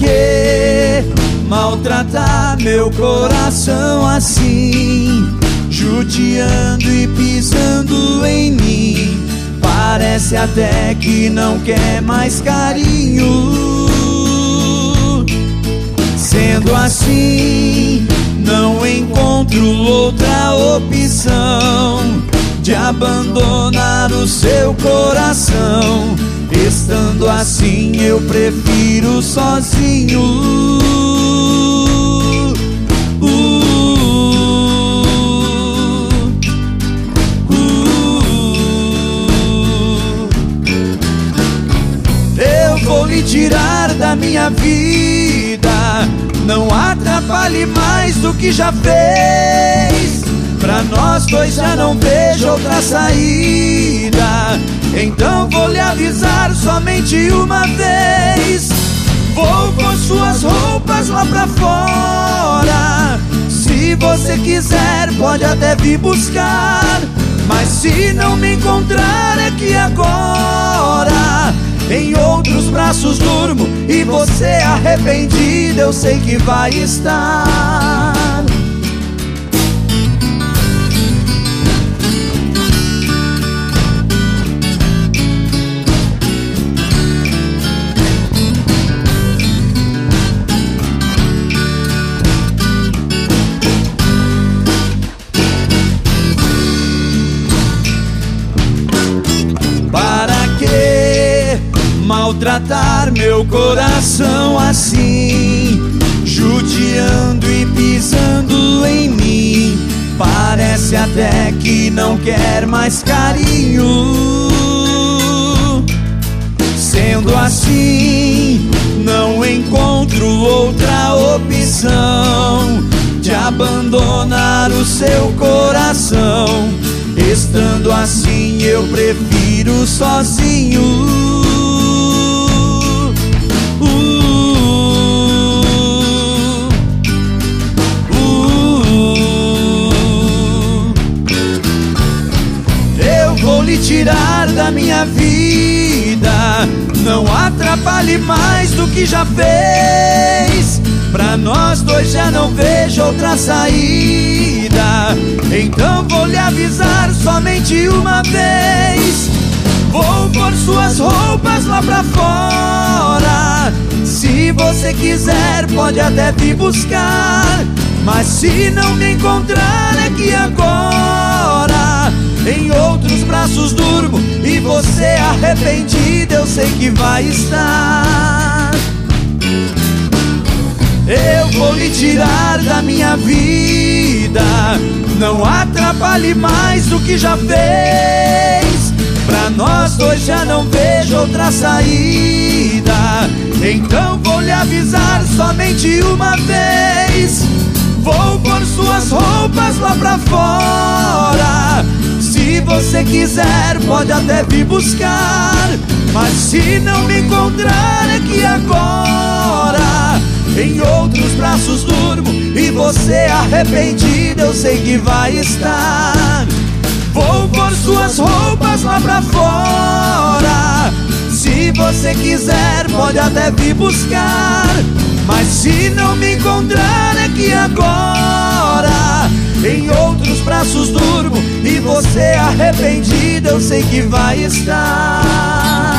que maltratar meu coração assim, judiando e pisando em mim? Parece até que não quer mais carinho. Sendo assim, não encontro outra opção de abandonar o seu coração. Estando assim, eu prefiro sozinho. Eu vou lhe tirar da minha vida, não atrapalhe mais do que já fez. Pra nós dois já não vejo outra saída, então vou lhe avisar somente uma vez. Vou com suas roupas lá pra fora. Se você quiser pode até vir buscar, mas se não me encontrar é que agora em outros braços durmo, e você arrependida eu sei que vai estar. Maltratar meu coração assim, judiando e pisando em mim? Parece até que não quer mais carinho. Sendo assim, não encontro outra opção de abandonar o seu coração. Estando assim, eu prefiro sozinho. Vou lhe tirar da minha vida, não atrapalhe mais do que já fez. Pra nós dois já não vejo outra saída, então vou lhe avisar somente uma vez. Vou pôr suas roupas lá pra fora. Se você quiser pode até vir buscar, mas se não me encontrar é que agora em outros braços durmo, e você arrependida eu sei que vai estar. Eu vou lhe tirar da minha vida, não atrapalhe mais do que já fez. Pra nós dois já não vejo outra saída, então vou lhe avisar somente uma vez. Vou pôr suas roupas lá pra fora. Se você quiser pode até vir buscar, mas se não me encontrar é que agora em outros braços durmo, e você arrependida eu sei que vai estar. Vou pôr suas roupas lá pra fora. Se você quiser pode até vir buscar, mas se não me encontrar é que agora em outros braços durmo, e você arrependida eu sei que vai estar.